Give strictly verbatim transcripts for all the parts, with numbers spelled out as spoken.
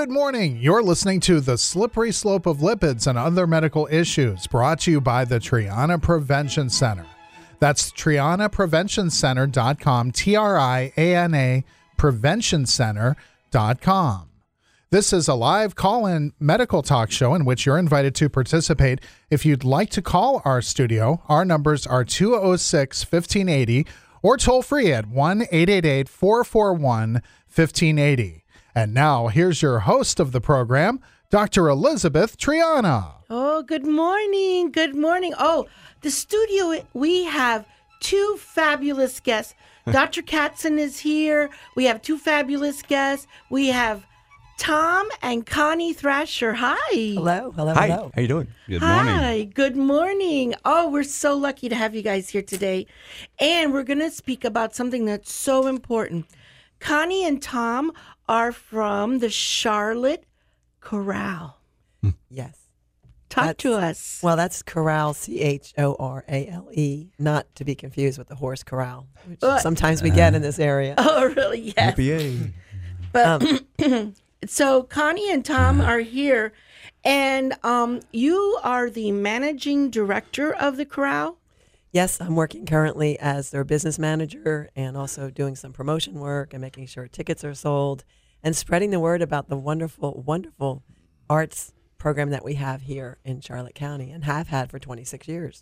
Good morning. You're listening to The Slippery Slope of Lipids and Other Medical Issues, brought to you by the Triana Prevention Center. That's triana prevention center dot com, T R I A N A prevention center dot com. This is a live call-in medical talk show in which you're invited to participate. If you'd like to call our studio, our numbers are two oh six, fifteen eighty or toll free at one eight eight eight, four four one, fifteen eighty. And now, here's your host of the program, Doctor Elizabeth Triana. Oh, good morning. Good morning. Oh, the studio, we have two fabulous guests. Doctor Katzen is here. We have two fabulous guests. We have Tom and Connie Thrasher. Hi. Hello. Hello. Hi. Hello. How you doing? Good Hi. morning. Good morning. Oh, we're so lucky to have you guys here today. And we're going to speak about something that's so important. Connie and Tom are from the Charlotte Chorale. Yes. Talk That's- to us. Well, that's chorale, C H O R A L E, not to be confused with the horse chorale, which Uh, sometimes we get in this area. Oh, really? Yes. Yippee. But Um, so Connie and Tom are here, and um, you are the managing director of the chorale. Yes, I'm working currently as their business manager and also doing some promotion work and making sure tickets are sold and spreading the word about the wonderful, wonderful arts program that we have here in Charlotte County and have had for twenty-six years.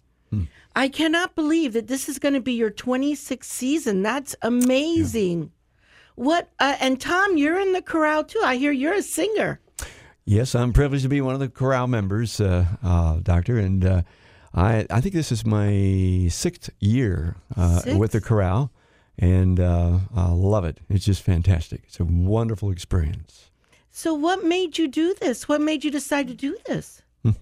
I cannot believe that this is going to be your twenty-sixth season. That's amazing. What? Uh, and Tom, you're in the chorale too. I hear you're a singer. Yes, I'm privileged to be one of the chorale members, uh, uh, Doctor, and uh, I I think this is my sixth year uh, Six? with the chorale, and uh, I love it. It's just fantastic. It's a wonderful experience. So what made you do this? What made you decide to do this?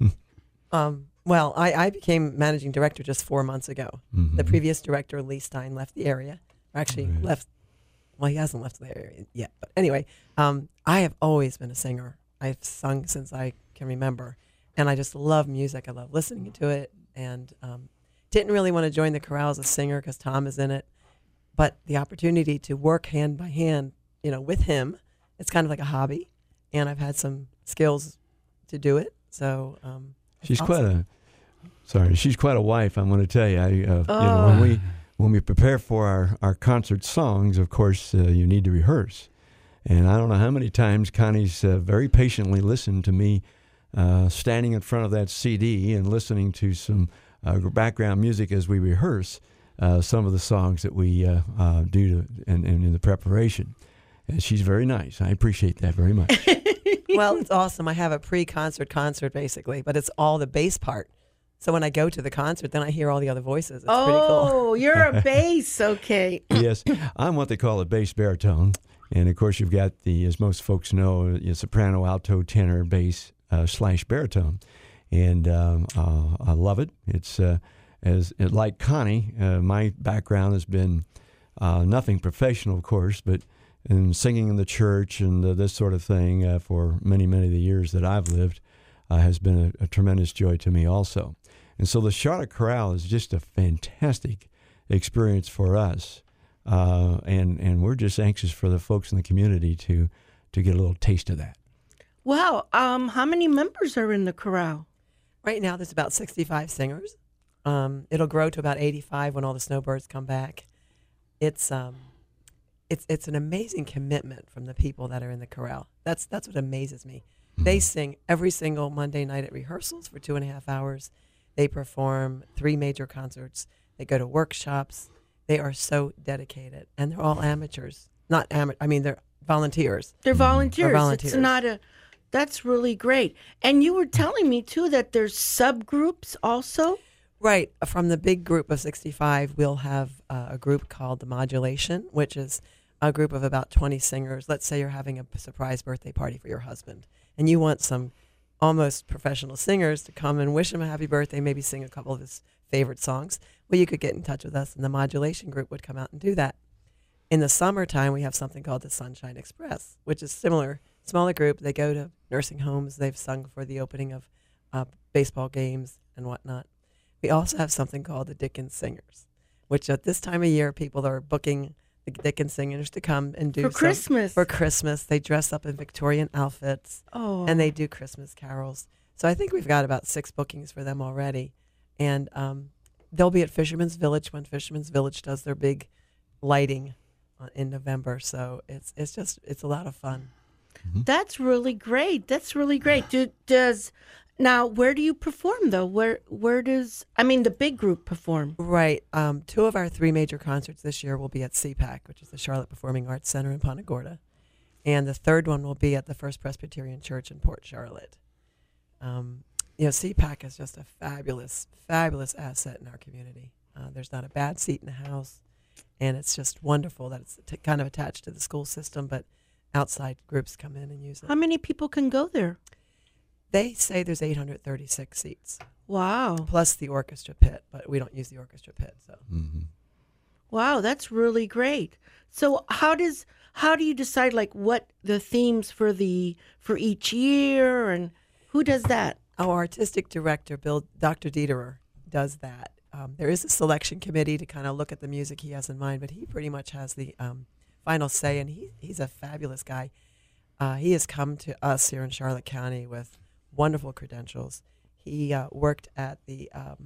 Um, well, I, I became managing director just four months ago. Mm-hmm. The previous director, Lee Stein, left the area. Or actually, Right. left. Well, he hasn't left the area yet. But anyway, um, I have always been a singer. I've sung since I can remember, and I just love music. I love listening to it, and um, didn't really want to join the chorale as a singer because Tom is in it. But the opportunity to work hand by hand, you know, with him, it's kind of like a hobby, and I've had some skills to do it. So um, it's She's awesome. quite a sorry. She's quite a wife. I'm going to tell you. I, uh, you know, when we when we prepare for our, our concert songs, of course, uh, you need to rehearse. And I don't know how many times Connie's uh, very patiently listened to me uh, standing in front of that C D and listening to some uh, background music as we rehearse uh, some of the songs that we uh, uh, do to, in, in, in the preparation. And she's very nice. I appreciate that very much. Well, it's awesome. I have a pre-concert concert basically, but it's all the bass part. So when I go to the concert, then I hear all the other voices. It's oh, pretty cool. you're a bass. Okay. Yes, I'm what they call a bass baritone. And of course, you've got the, as most folks know, a soprano, alto, tenor, bass uh, slash baritone. And um, uh, I love it. It's uh, as it, like Connie, uh, my background has been uh, nothing professional, of course, but in singing in the church and uh, this sort of thing uh, for many, many of the years that I've lived uh, has been a, a tremendous joy to me also. And so the Charlotte Chorale is just a fantastic experience for us. Uh, and, and we're just anxious for the folks in the community to, to get a little taste of that. Wow. Um, how many members are in the chorale? Right now, there's about sixty-five singers. Um, it'll grow to about eighty-five when all the snowbirds come back. It's um, it's it's an amazing commitment from the people that are in the chorale. That's that's what amazes me. Mm-hmm. They sing every single Monday night at rehearsals for two and a half hours. They perform three major concerts. They go to workshops. They are so dedicated, and they're all amateurs. Not amateur. I mean, they're volunteers. They're volunteers. They're volunteers. It's not a. That's really great. And you were telling me too that there's subgroups also. Right. From the big group of sixty-five, we'll have uh, a group called the Modulation, which is a group of about twenty singers. Let's say you're having a surprise birthday party for your husband, and you want some almost professional singers to come and wish him a happy birthday, maybe sing a couple of his favorite songs. Well, you could get in touch with us, and the Modulation group would come out and do that. In the summertime, we have something called the Sunshine Express, which is similar, smaller group. They go to nursing homes. They've sung for the opening of uh, baseball games and whatnot. We also have something called the Dickens Singers, which at this time of year, people are booking the Dickens singers to come and do For some- Christmas. For Christmas, they dress up in Victorian outfits Oh. and they do Christmas carols. So I think we've got about six bookings for them already, and um, they'll be at Fisherman's Village when Fisherman's Village does their big lighting uh, in November. So it's it's just it's a lot of fun. That's really great. That's really great. Do, does now where do you perform though? Where where does I mean the big group perform? Right. Um, two of our three major concerts this year will be at C PAC, which is the Charlotte Performing Arts Center in Punta Gorda, and the third one will be at the First Presbyterian Church in Port Charlotte. Um, you know, C PAC is just a fabulous, fabulous asset in our community. Uh, there's not a bad seat in the house, and it's just wonderful that it's t- kind of attached to the school system, but outside groups come in and use it. How many people can go there? They say there's eight hundred thirty-six seats, Wow. plus the orchestra pit, but we don't use the orchestra pit, so. Mm-hmm. Wow, that's really great. So how does how do you decide like what the themes for the for each year, and who does that? Our artistic director, Bill, Doctor Dieterer, does that. Um, there is a selection committee to kind of look at the music he has in mind, but he pretty much has the um, final say, and he, he's a fabulous guy. Uh, he has come to us here in Charlotte County with wonderful credentials. He uh, worked at the um,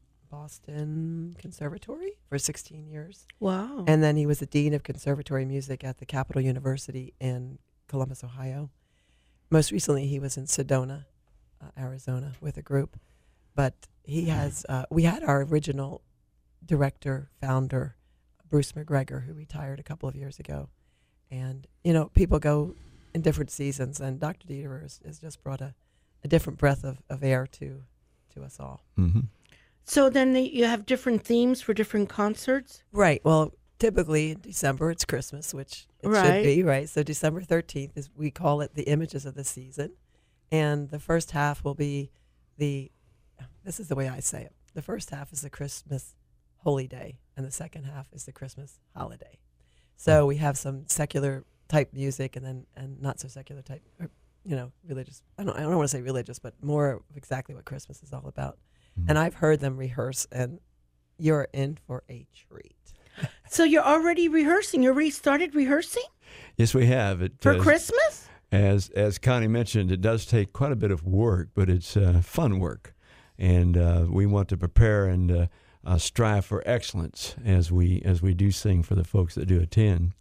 Boston Conservatory for sixteen years, Wow. and then he was the dean of conservatory music at the Capital University in Columbus, Ohio. Most recently, he was in Sedona, uh, Arizona, with a group. But he has, uh, we had our original director, founder, Bruce McGregor, who retired a couple of years ago. And, you know, people go in different seasons, and Doctor Dieterer has, has just brought a, a different breath of, of air to, to us all. Mm-hmm. So then they, you have different themes for different concerts? Right. Well, typically in December it's Christmas, which it Right. should be, right? So December thirteenth is, we call it the images of the season. And the first half will be the, this is the way I say it. The first half is the Christmas holy day, and the second half is the Christmas holiday. So we have some secular type music, and then and not so secular type, or, you know, religious. I don't I don't want to say religious, but more of exactly what Christmas is all about. Mm-hmm. And I've heard them rehearse, and you're in for a treat. So you're already rehearsing. You already started rehearsing Yes, we have. It, for uh, Christmas? As as Connie mentioned, it does take quite a bit of work, but it's uh, fun work, and uh, we want to prepare and uh, uh, strive for excellence as we as we do sing for the folks that do attend.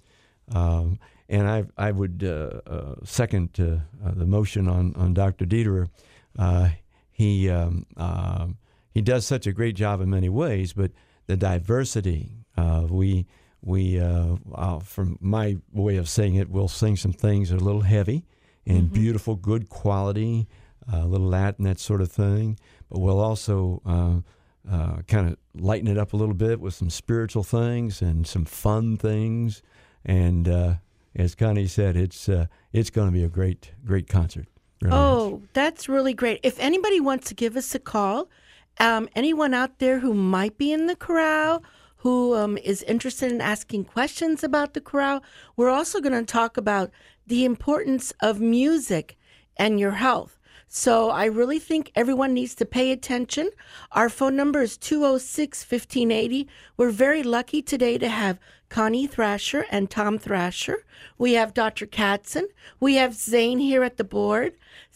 Um, and I I would uh, uh, second uh, uh, the motion on on Doctor Dieterer. Uh, he um, uh, he does such a great job in many ways, but the diversity uh, we. We, uh, uh, from my way of saying it, we'll sing some things that are a little heavy and Mm-hmm. beautiful, good quality, uh, a little Latin, that sort of thing. But we'll also uh, uh, kind of lighten it up a little bit with some spiritual things and some fun things. And uh, as Connie said, it's uh, it's going to be a great, great concert. Really is. Oh, that's really great. If anybody wants to give us a call, um, anyone out there who might be in the chorale, who um, is interested in asking questions about the chorale, we're also going to talk about the importance of music and your health. So I really think everyone needs to pay attention. Our phone number is two oh six, fifteen eighty. We're very lucky today to have Connie Thrasher and Tom Thrasher. We have Doctor Katzen. We have Zane here at the board.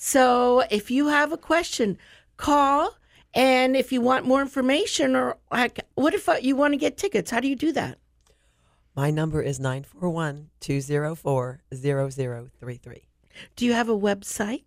So if you have a question, call. And if you want more information, or like, what if uh, you want to get tickets? How do you do that? My number is nine four one, two oh four, zero zero three three. Do you have a website?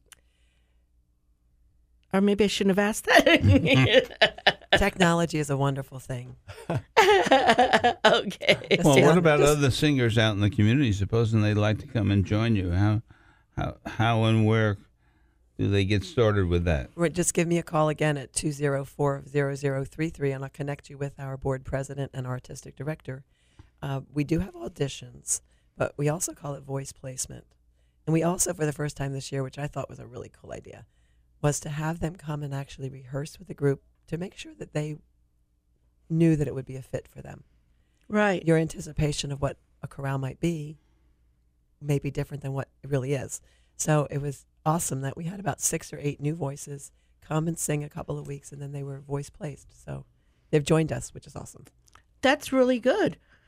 Or maybe I shouldn't have asked that. Technology is a wonderful thing. Okay. Well, Yeah, what about just- other singers out in the community? Supposing they'd like to come and join you, how, how, how, and where do they get started with that? Right, just give me a call again at two oh four, zero zero three three, and I'll connect you with our board president and artistic director. Uh, we do have auditions, but we also call it voice placement. And we also, for the first time this year, which I thought was a really cool idea, was to have them come and actually rehearse with the group to make sure that they knew that it would be a fit for them. Right. Your anticipation of what a chorale might be may be different than what it really is. So it was awesome that we had about six or eight new voices come and sing a couple of weeks, and then they were voice placed. So they've joined us, which is awesome. That's really good.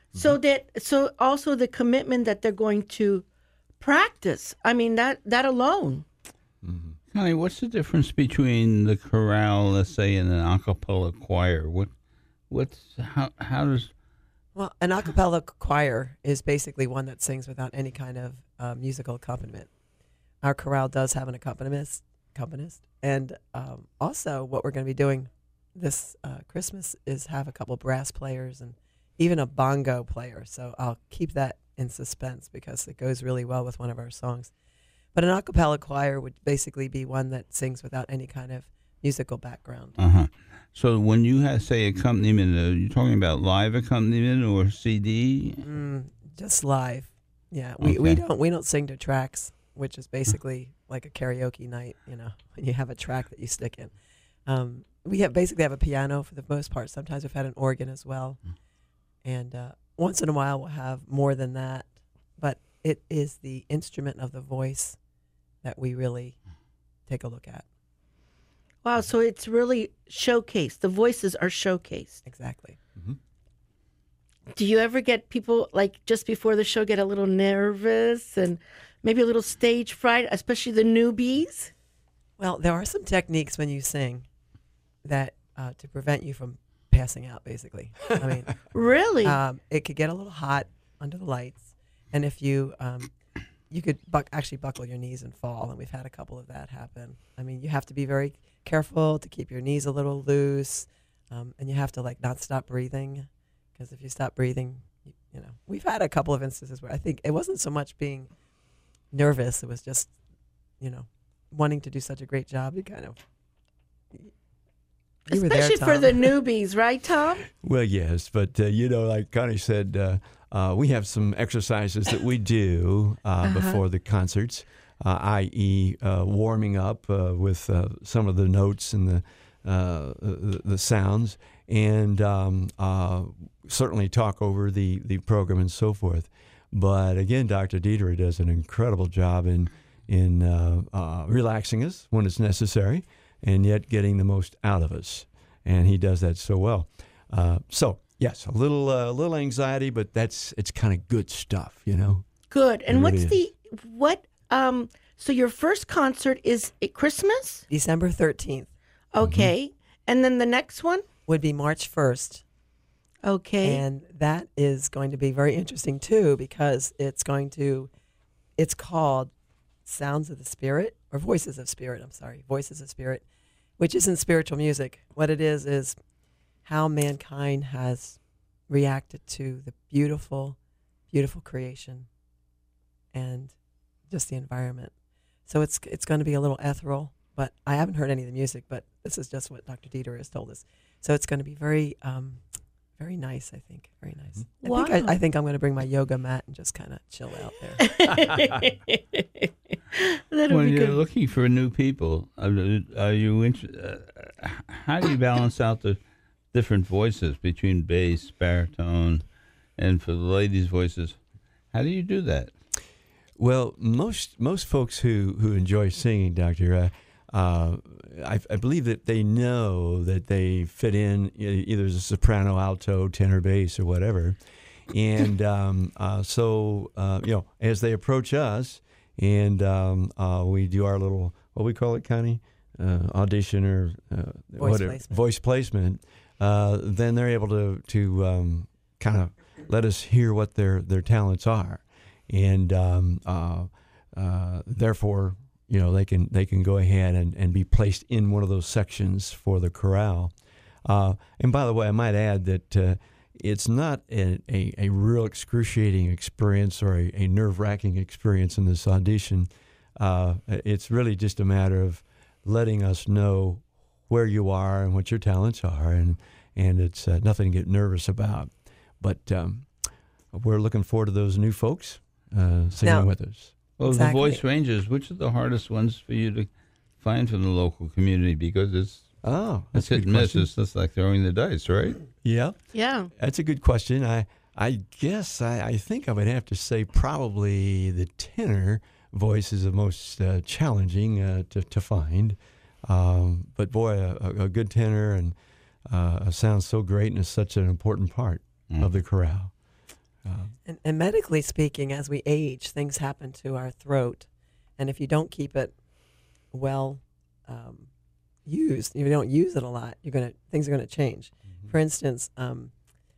So that so also the commitment that they're going to practice. I mean that that alone. Connie, what's the difference between the chorale, let's say, and an a cappella choir? What, what's how how does Well, an a cappella choir is basically one that sings without any kind of uh, musical accompaniment. Our chorale does have an accompanist, accompanist, and um, also what we're going to be doing this uh, Christmas is have a couple brass players and even a bongo player. So I'll keep that in suspense because it goes really well with one of our songs. But an a cappella choir would basically be one that sings without any kind of musical background. uh huh? So when you have say accompaniment, are you talking about live accompaniment or C D? Mm, just live. Yeah, we, we Okay. don't we don't sing to tracks, which is basically like a karaoke night. You know, when you have a track that you stick in. Um, we have basically have a piano for the most part. Sometimes we've had an organ as well, and uh, once in a while we'll have more than that. But it is the instrument of the voice that we really take a look at. Wow, so it's really showcased. The voices are showcased. Exactly. Do you ever get people like just before the show get a little nervous and maybe a little stage fright, especially the newbies? Well, there are some techniques when you sing that uh, to prevent you from passing out. Basically, I mean. Really? Um, it could get a little hot under the lights, and if you um, you could buck, actually buckle your knees and fall, and we've had a couple of that happen. I mean, you have to be very careful to keep your knees a little loose, um, and you have to like not stop breathing, because if you stop breathing, you, you know, we've had a couple of instances where I think it wasn't so much being nervous; it was just, you know, wanting to do such a great job. You kind of. You were there, Especially for Tom. the newbies, right, Tom? Well, yes, but uh, you know, like Connie said, uh, uh, we have some exercises that we do uh, Uh-huh. before the concerts, uh, that is, uh, warming up uh, with uh, some of the notes and the uh, the, the sounds, and um, uh, certainly talk over the, the program and so forth. But again, Doctor Dieter does an incredible job in in uh, uh, relaxing us when it's necessary, and yet getting the most out of us. And he does that so well. Uh, so, yes, a little uh, little anxiety, but that's it's kind of good stuff, you know? Good. And It what's really the what um so your first concert is at Christmas? December thirteenth Okay. And then the next one? would be March first. Okay. And that is going to be very interesting too, because it's going to, it's called Sounds of the Spirit, or Voices of Spirit, I'm sorry, Voices of Spirit, which isn't spiritual music. What it is is how mankind has reacted to the beautiful, beautiful creation and just the environment. So it's it's going to be a little ethereal, but I haven't heard any of the music, but this is just what Doctor Dieter has told us. So it's going to be very, um, very nice, I think. Very nice. I, Wow. think I, I think I'm going to bring my yoga mat and just kind of chill out there. That'll When be you're good. looking for new people, are, are you inter- uh, how do you balance out the different voices between bass, baritone, and for the ladies' voices? How do you do that? Well, most most folks who, who enjoy singing, Doctor, uh, uh, I, I believe that they know that they fit in e- either as a soprano, alto, tenor, bass, or whatever. And um, uh, so, uh, you know, as they approach us and um, uh, we do our little, what we call it, Connie? Uh, audition or uh, Voice whatever, placement. voice placement, uh, then they're able to, to um, kind of let us hear what their, their talents are. And um, uh, uh, therefore, you know, they can they can go ahead and, and be placed in one of those sections for the chorale. Uh, and by the way, I might add that uh, it's not a, a, a real excruciating experience or a, a nerve-wracking experience in this audition. Uh, it's really just a matter of letting us know where you are and what your talents are, and and it's uh, nothing to get nervous about. But um, we're looking forward to those new folks uh, singing Now- with us. Well, Exactly. the voice ranges, which are the hardest ones for you to find from the local community? Because it's, Oh, it's that's a hit good and miss. question. It's just like throwing the dice, right? Yeah, Yeah. that's a good question. I I guess I, I think I would have to say probably the tenor voice is the most uh, challenging uh, to, to find. Um, but boy, a, a good tenor and uh, sounds so great and is such an important part Mm. of the chorale. And, and medically speaking, as we age, things happen to our throat, and if you don't keep it well um, used, if you don't use it a lot, you're gonna things are gonna change. Mm-hmm. For instance, um,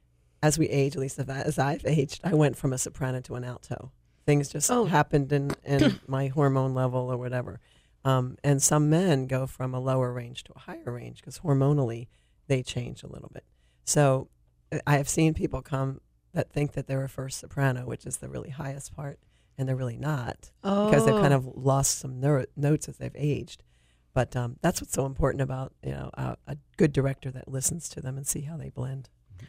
as we age, at least as I've aged, I went from a soprano to an alto. Things just Oh. happened in, in my hormone level or whatever. Um, and some men go from a lower range to a higher range because hormonally they change a little bit. So I have seen people come that think that they're a first soprano, which is the really highest part, and they're really not because they've kind Oh. of lost some ner- notes as they've aged. But um, that's what's so important about you know a, a good director that listens to them and see how they blend.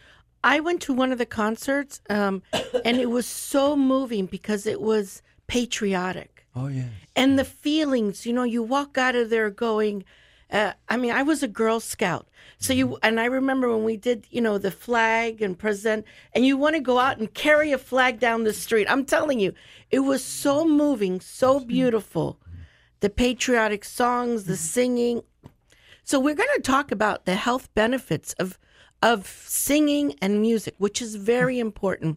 I went to one of the concerts, um, and it was so moving because it was patriotic. Oh, yeah. And the feelings, you know, you walk out of there going, uh, I mean, I was a Girl Scout. So you, and I remember when we did, you know, the flag and present, and you want to go out and carry a flag down the street. I'm telling you, it was so moving, so beautiful. The patriotic songs, the singing. So we're going to talk about the health benefits of of singing and music, which is very important.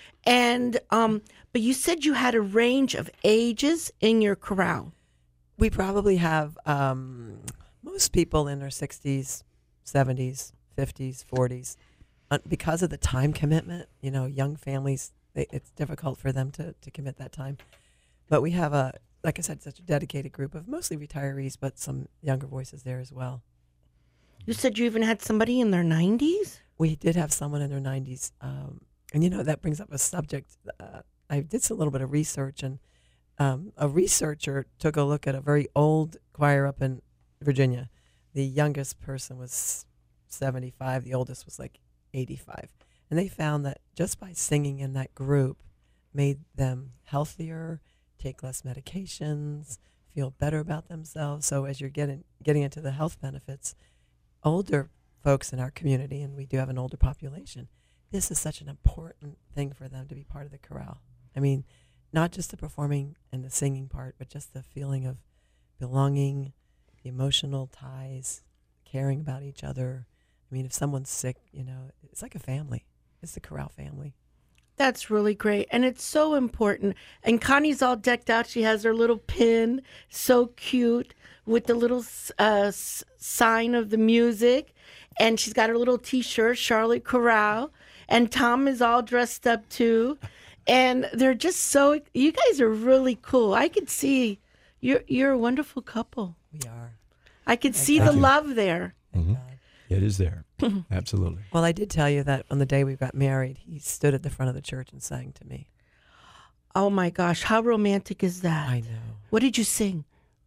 And um, but you said you had a range of ages in your chorale. We probably have um, most people in their sixties, seventies, fifties, forties. Uh, because of the time commitment, you know, young families, they, it's difficult for them to, to commit that time. But we have a, like I said, such a dedicated group of mostly retirees, but some younger voices there as well. You said you even had somebody in their nineties? We did have someone in their nineties. Um, and, you know, that brings up a subject. Uh, I did a little bit of research, and um, a researcher took a look at a very old choir up in Virginia. The youngest person was seventy-five. The oldest was like eighty-five. And they found that just by singing in that group made them healthier, take less medications, feel better about themselves. So as you're getting getting into the health benefits, older folks in our community, and we do have an older population, this is such an important thing for them to be part of the chorale. I mean, not just the performing and the singing part, but just the feeling of belonging, the emotional ties, caring about each other. I mean, if someone's sick, you know, it's like a family. It's the chorale family. That's really great. And it's so important. And Connie's all decked out. She has her little pin, so cute, with the little uh, s- sign of the music. And she's got her little T-shirt, Charlotte Chorale. And Tom is all dressed up, too. And they're just so, you guys are really cool. I could see, you're, you're a wonderful couple. We are. I could see Thank the you. love there. Thank Mhm. God. It is there. Absolutely. Well, I did tell you that on the day we got married, he stood at the front of the church and sang to me. Oh, my gosh. How romantic is that? I know. What did you sing?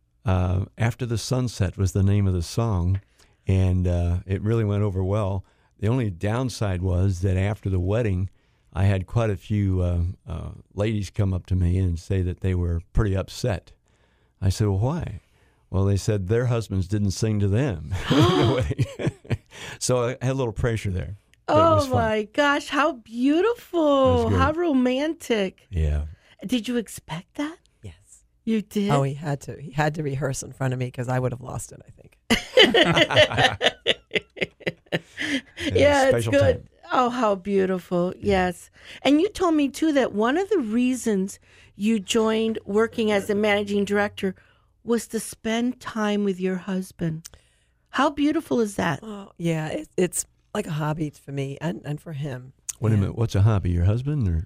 Uh, After the Sunset was the name of the song, and uh, it really went over well. The only downside was that after the wedding, I had quite a few uh, uh, ladies come up to me and say that they were pretty upset. I said, well, why? Well, they said their husbands didn't sing to them. So I had a little pressure there. But it was Oh, fun. my gosh. How beautiful. It was How good. romantic. Yeah. Did you expect that? Yes. You did? Oh, he had to. He had to rehearse in front of me because I would have lost it, I think. yeah, it's special good. time. Oh, how beautiful. Yes. And you told me, too, that one of the reasons you joined working as the managing director was to spend time with your husband. How beautiful is that? Oh, yeah. It, it's like a hobby for me and, and for him. Wait a And minute. What's a hobby? Your husband? Or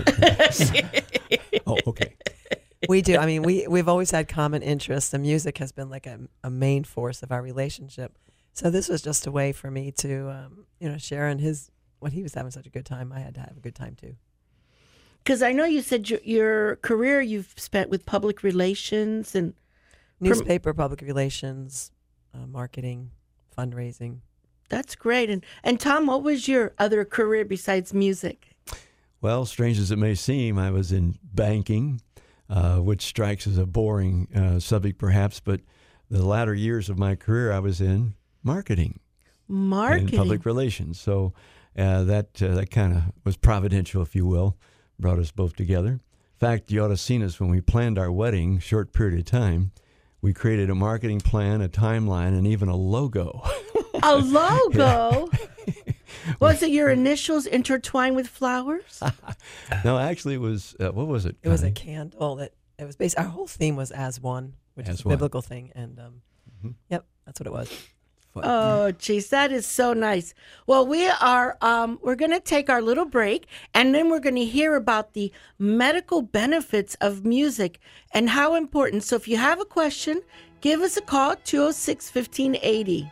Oh, okay. We do. I mean, we, we've always had common interests, and music has been like a, a main force of our relationship. So this was just a way for me to, um, you know, share in his, when he was having such a good time, I had to have a good time too. Because I know you said your, your career you've spent with public relations and Newspaper, public relations, uh, marketing, fundraising. that's great. And, and Tom, what was your other career besides music? Well, strange as it may seem, I was in banking, uh, which strikes as a boring uh, subject perhaps, but the latter years of my career I was in marketing, Marketing. and public relations. So uh, that uh, that kind of was providential, if you will, brought us both together. In fact, you ought to have seen us when we planned our wedding, short period of time. We created a marketing plan, a timeline, and even a logo. A logo? Was it your initials intertwined with flowers? No, actually, it was, uh, what was it? It was a Connie? candle that it was based. Our whole theme was as one, which As is a one. biblical thing, and um, Mhm. yep, that's what it was. Oh, geez, that is so nice. Well, we are, um, we're going to take our little break, and then we're going to hear about the medical benefits of music and how important. So if you have a question, give us a call at two oh six, fifteen eighty.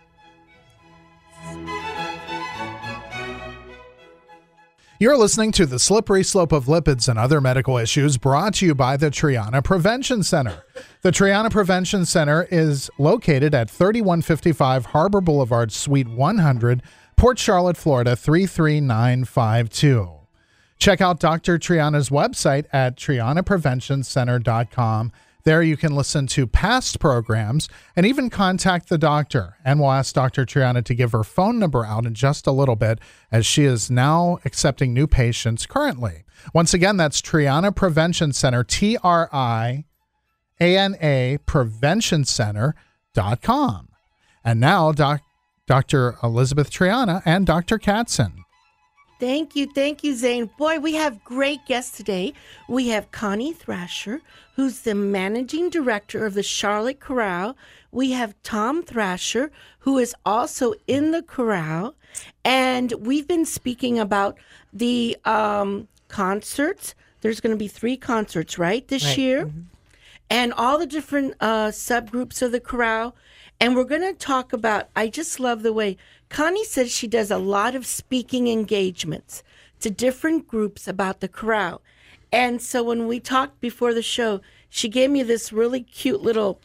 You're listening to The Slippery Slope of Lipids and Other Medical Issues, brought to you by the Triana Prevention Center. The Triana Prevention Center is located at thirty-one fifty-five Harbor Boulevard, Suite one hundred, Port Charlotte, Florida, three three nine five two. Check out Doctor Triana's website at triana prevention center dot com. There you can listen to past programs and even contact the doctor. And we'll ask Doctor Triana to give her phone number out in just a little bit, as she is now accepting new patients currently. Once again, that's Triana Prevention Center, T R I A N A prevention center dot com. And now, doc, Doctor Elizabeth Triana and Doctor Katzen. Thank you. Thank you, Zane. Boy, we have great guests today. We have Connie Thrasher, who's the managing director of the Charlotte Chorale. We have Tom Thrasher, who is also in the chorale. And we've been speaking about the um, concerts. There's going to be three concerts, right, this Right. year? Mm-hmm. And all the different uh, subgroups of the chorale. And we're going to talk about, I just love the way Connie says she does a lot of speaking engagements to different groups about the chorale. And so when we talked before the show, she gave me this really cute little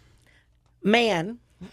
man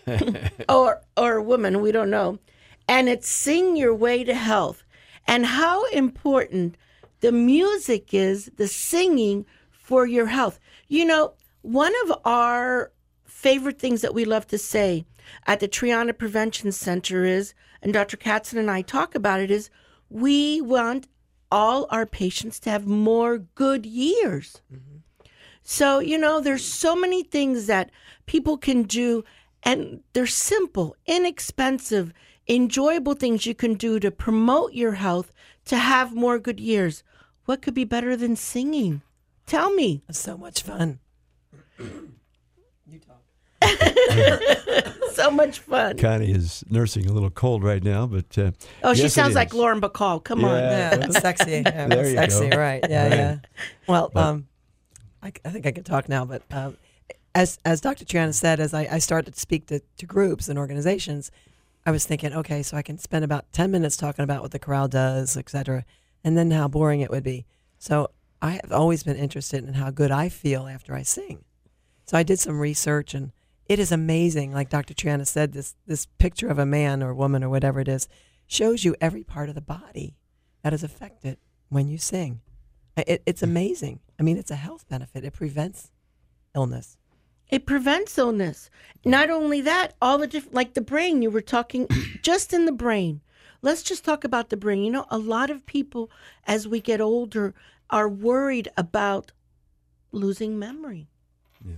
or or woman, we don't know. And it's Sing Your Way to Health. And how important the music is, the singing for your health. You know, one of our favorite things that we love to say at the Triana Prevention Center is, and Doctor Katzen and I talk about it, is we want all our patients to have more good years. Mm-hmm. So, you know, there's so many things that people can do, and they're simple, inexpensive, enjoyable things you can do to promote your health, to have more good years. What could be better than singing? Tell me. It's so much fun. You talk. So much fun. Connie is nursing a little cold right now, but uh, Oh, she yes, it sounds is. like Lauren Bacall. Come on. Yeah. Yeah, sexy. Yeah, There you sexy, go. right? Yeah, Right. yeah. Well, But- um, I, I think I can talk now, but um, as as Doctor Triana said, as I, I started to speak to, to groups and organizations, I was thinking, okay, so I can spend about ten minutes talking about what the chorale does, et cetera, and then how boring it would be. So I have always been interested in how good I feel after I sing. So I did some research, and it is amazing. Like Doctor Triana said, this this picture of a man or woman or whatever it is shows you every part of the body that is affected when you sing. It, it's amazing. I mean, it's a health benefit. It prevents illness. It prevents illness. Not only that, all the different, like the brain, you were talking just in the brain. Let's just talk about the brain. You know, a lot of people, as we get older, are worried about losing memory. Yeah.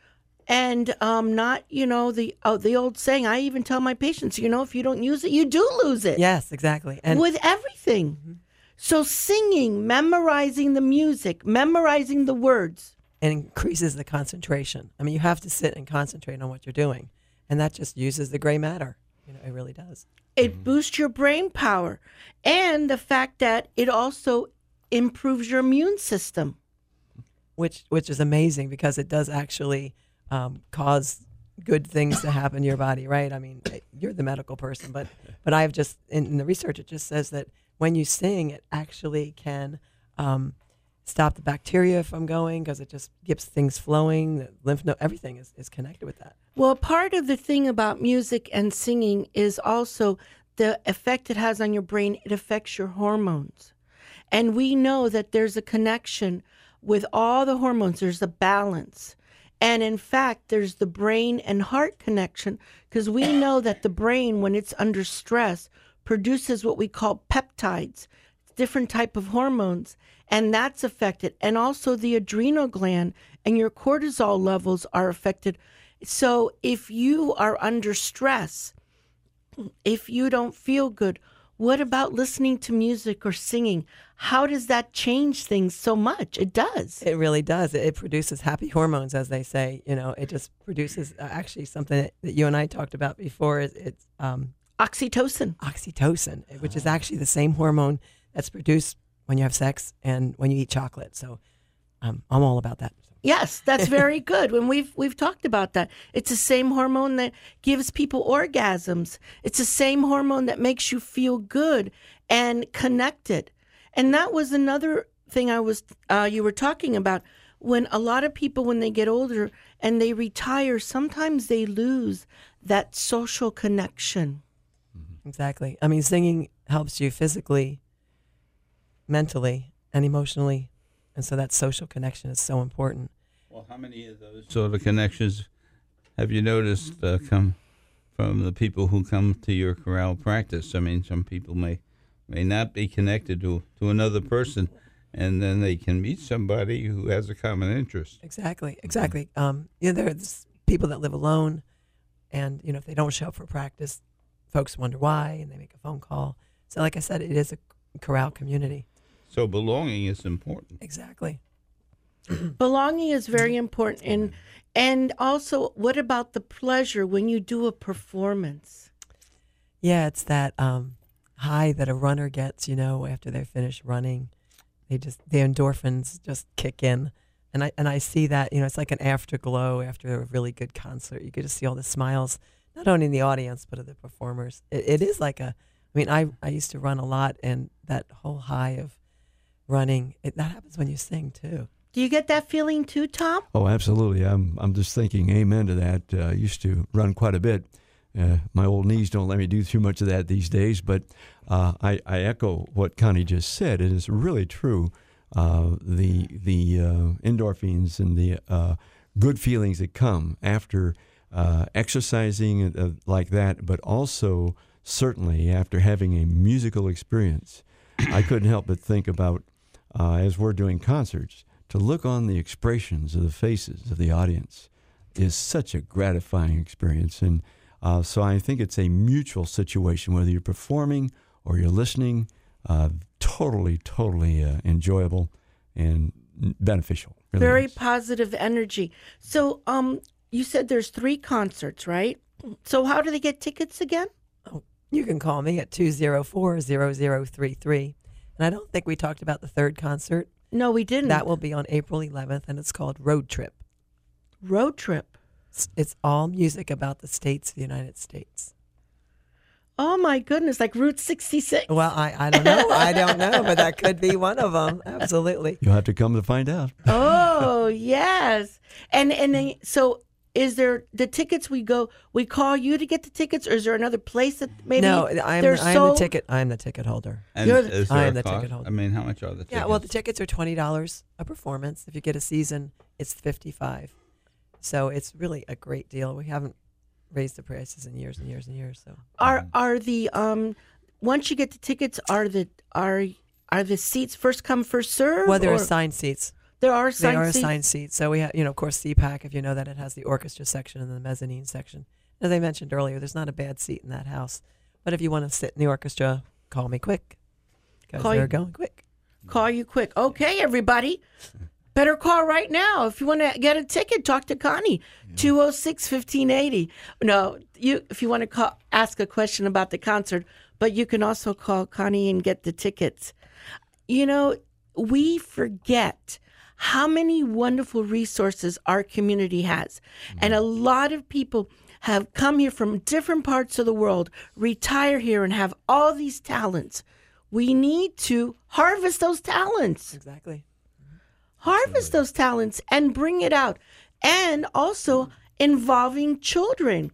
And um, not, you know, the oh, the old saying, I even tell my patients, you know, if you don't use it, you do lose it. Yes, exactly. And With everything. Mm-hmm. So singing, memorizing the music, memorizing the words. it increases the concentration. I mean, you have to sit and concentrate on what you're doing, and that just uses the gray matter. You know, it really does. It boosts your brain power, and the fact that it also improves your immune system. Which which is amazing because it does actually um, cause good things to happen in your body, right? I mean, you're the medical person, but but I've just in, in the research it just says that when you sing, it actually can um, stop the bacteria from going because it just gets things flowing. The lymph node, everything is, is connected with that. Well, part of the thing about music and singing is also the effect it has on your brain. It affects your hormones. And we know that there's a connection with all the hormones. There's a balance. And in fact, there's the brain and heart connection because we know that the brain, when it's under stress, produces what we call peptides, different type of hormones, and that's affected. And also the adrenal gland and your cortisol levels are affected. So if you are under stress, if you don't feel good, what about listening to music or singing? How does that change things so much? It does. It really does. It, it produces happy hormones, as they say. You know, it just produces uh, actually something that, that you and I talked about before. Is it's um, Oxytocin. oxytocin, which is actually the same hormone that's produced when you have sex and when you eat chocolate. So um, I'm all about that. Yes, that's very good. When we've we've talked about that, it's the same hormone that gives people orgasms. It's the same hormone that makes you feel good and connected. And that was another thing I was uh, you were talking about. When a lot of people, when they get older and they retire, sometimes they lose that social connection. Exactly. I mean, singing helps you physically, mentally, and emotionally. And so that social connection is so important. Well, how many of those sort of connections have you noticed uh, come from the people who come to your chorale practice? I mean, some people may may not be connected to, to another person, and then they can meet somebody who has a common interest. Exactly. Exactly. Um, you know, there's people that live alone, and, you know, if they don't show up for practice, folks wonder why, and they make a phone call. So like I said, it is a chorale community. So belonging is important. Exactly. Belonging is very important. And and also, what about the pleasure when you do a performance? Yeah, it's that um, high that a runner gets, you know, after they're finished running. They just, the endorphins just kick in. And I and I see that, you know, it's like an afterglow after a really good concert. You get to see all the smiles, not only in the audience, but of the performers. It, it is like a, I mean, I, I used to run a lot, and that whole high of running, it, that happens when you sing too. Do you get that feeling too, Tom? Oh, absolutely. I'm I'm just thinking amen to that. Uh, I used to run quite a bit. Uh, my old knees don't let me do too much of that these days, but uh, I, I echo what Connie just said. It is really true. Uh, the the uh, endorphins and the uh, good feelings that come after uh, exercising uh, like that, but also certainly after having a musical experience. I couldn't help but think about, uh, as we're doing concerts, to look on the expressions of the faces of the audience is such a gratifying experience. And uh, so I think it's a mutual situation, whether you're performing or you're listening, uh, totally, totally uh, enjoyable and beneficial. Really Very is. positive energy. So um, you said there's three concerts, right? So how do they get tickets again? Oh, you can call me at two oh four, zero zero three three. And I don't think we talked about the third concert. No, we didn't. That will be on April eleventh, and it's called Road Trip. Road Trip. It's, it's all music about the states of the United States. Oh, my goodness, like Route sixty-six. Well, I, I don't know. I don't know, but that could be one of them. Absolutely. You'll have to come to find out. Oh, yes. And and then, so is there the tickets we go, we call you to get the tickets, or is there another place that maybe No, I'm, they're I'm sold? the ticket. I'm the ticket holder. And You're the- is there I a am the cost? ticket holder. I mean, how much are the tickets? Yeah, well, the tickets are twenty dollars a performance. If you get a season, it's fifty-five dollars. So it's really a great deal. We haven't raised the prices in years and years and years. So Are are the um once you get the tickets, are the are are the seats first come first serve? well, there are or- assigned seats. there are They assigned are seats. assigned seats. So we have, you know, of course, C PAC, if you know that, it has the orchestra section and the mezzanine section. As I mentioned earlier, there's not a bad seat in that house. But if you want to sit in the orchestra, call me quick, because Call they're you- going quick. Call you quick. Okay, everybody. Better call right now. If you want to get a ticket, talk to Connie. two oh six, fifteen eighty. No, you if you want to call, ask a question about the concert, but you can also call Connie and get the tickets. You know, we forget how many wonderful resources our community has. And a lot of people have come here from different parts of the world, retire here, and have all these talents. We need to harvest those talents. Exactly. Harvest those talents and bring it out. And also involving children.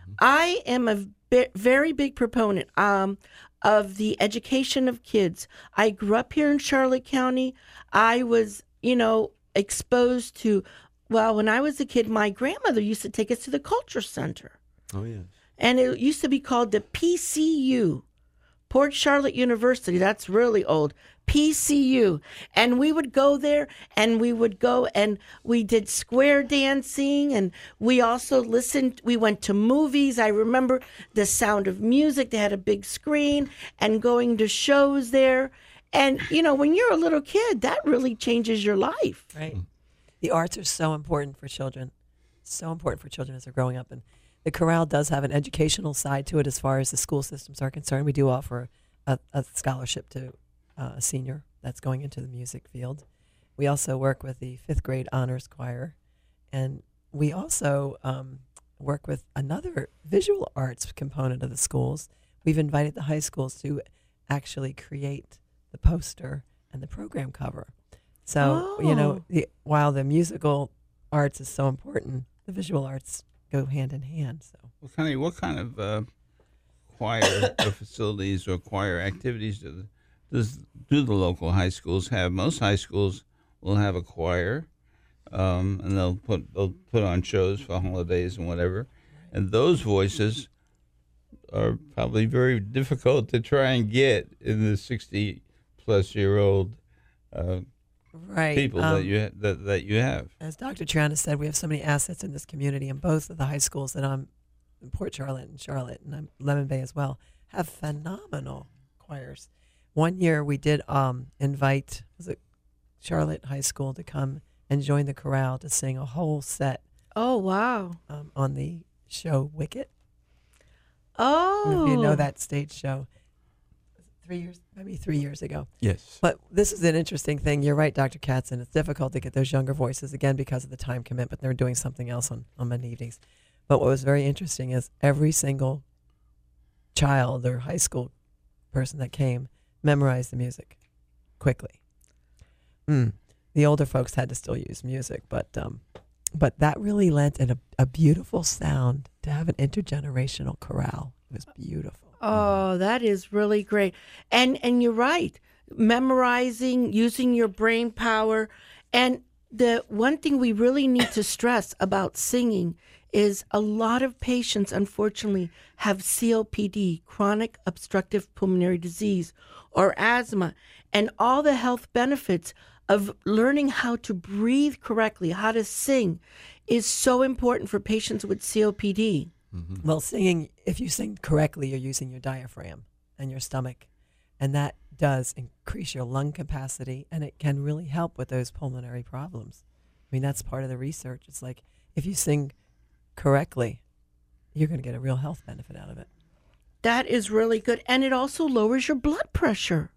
I am a bi- very big proponent um, of the education of kids. I grew up here in Charlotte County. I was, you know, exposed to, well, when I was a kid, my grandmother used to take us to the Culture Center. Oh, yes. And it used to be called the P C U, Port Charlotte University. That's really old. P C U. And we would go there and we would go and we did square dancing, and we also listened. We went to movies. I remember the Sound of Music. They had a big screen, and going to shows there. And, you know, when you're a little kid, that really changes your life. Right. The arts are so important for children, so important for children as they're growing up. And the chorale does have an educational side to it as far as the school systems are concerned. We do offer a, a scholarship to uh, a senior that's going into the music field. We also work with the fifth grade honors choir. And we also um, work with another visual arts component of the schools. We've invited the high schools to actually create the poster and the program cover. So, Oh. you know, the, while the musical arts is so important, the visual arts go hand in hand. So, What kind of what kind of uh, choir or facilities or choir activities do the, does do the local high schools have? Most high schools will have a choir, um, and they'll put they'll put on shows for holidays and whatever. And those voices are probably very difficult to try and get in the sixty plus year old uh, right. people um, that you ha- that that you have. As Doctor Triana said, we have so many assets in this community, and both of the high schools that I'm in Port Charlotte and Charlotte, and I'm Lemon Bay as well, have phenomenal choirs. One year we did um, invite was it Charlotte High School to come and join the chorale to sing a whole set Oh, wow. um, on the show Wicked. Oh. If you know that stage show, three years, maybe three years ago. Yes. But this is an interesting thing. You're right, Doctor Katzen. It's difficult to get those younger voices, again, because of the time commitment. They're doing something else on, on Monday evenings. But what was very interesting is every single child or high school person that came memorized the music quickly. Mm. The older folks had to still use music, but um, but that really lent in a, a beautiful sound to have an intergenerational chorale. It was beautiful. Oh, that is really great. And and you're right. Memorizing, using your brain power. And the one thing we really need to stress about singing is a lot of patients, unfortunately, have C O P D, chronic obstructive pulmonary disease, or asthma, and all the health benefits of learning how to breathe correctly, how to sing, is so important for patients with C O P D. Mm-hmm. Well, singing, if you sing correctly, you're using your diaphragm and your stomach, and that does increase your lung capacity, and it can really help with those pulmonary problems. I mean, that's part of the research. It's like if you sing correctly, you're going to get a real health benefit out of it. That is really good. And it also lowers your blood pressure.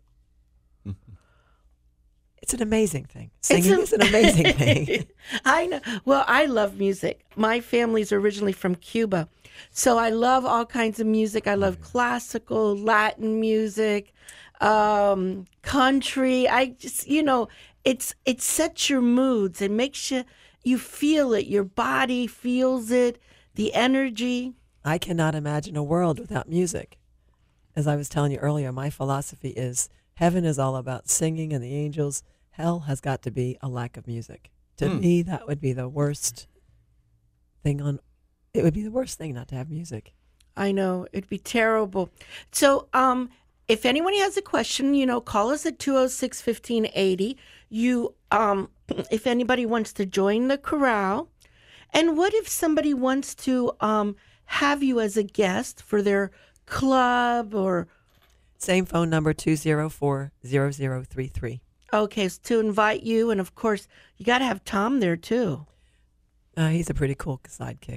It's an amazing thing. Singing It's a- is an amazing thing. I know. Well, I love music. My family's originally from Cuba. So I love all kinds of music. I love classical, Latin music, um, country. I just, you know, it's it sets your moods and makes you, you feel it. Your body feels it, the energy. I cannot imagine a world without music. As I was telling you earlier, my philosophy is heaven is all about singing and the angels. Hell has got to be a lack of music. To Hmm. me, that would be the worst thing on, it would be the worst thing not to have music. I know, it'd be terrible. So, um, if anyone has a question, you know, call us at two oh six, fifteen eighty. You, um, if anybody wants to join the chorale. And what if somebody wants to um, have you as a guest for their club or... Same phone number, two oh four, zero zero three three. Okay, so to invite you. And of course, you got to have Tom there too. Uh, he's a pretty cool sidekick.